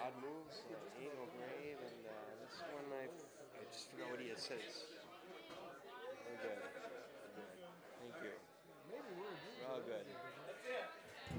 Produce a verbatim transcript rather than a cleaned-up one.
Odd Moves, uh, Angel Grave, and uh, this one I, f- I just forgot what he says. We're good. We're good. Thank you. Maybe we're We're all good.